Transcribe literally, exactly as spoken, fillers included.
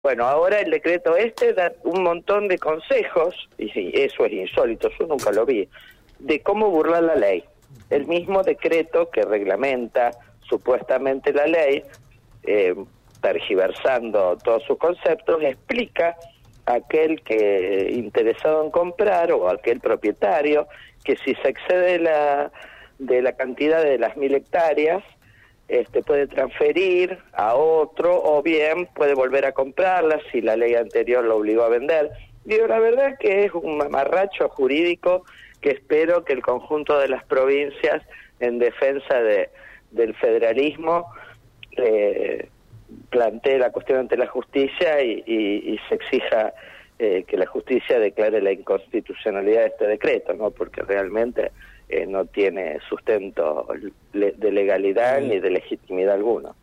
Bueno, ahora el decreto este da un montón de consejos, y sí, eso es insólito, yo nunca lo vi, de cómo burlar la ley. El mismo decreto que reglamenta supuestamente la ley, eh, tergiversando todos sus conceptos, explica a aquel que interesado en comprar o a aquel propietario que si se excede la, de la cantidad de las mil hectáreas, Este, puede transferir a otro o bien puede volver a comprarla si la ley anterior lo obligó a vender. Digo, la verdad que es un mamarracho jurídico que espero que el conjunto de las provincias en defensa de, del federalismo eh, plantee la cuestión ante la justicia y, y, y se exija eh, que la justicia declare la inconstitucionalidad de este decreto, ¿no? Porque realmente Eh, no tiene sustento de legalidad ni de legitimidad alguno.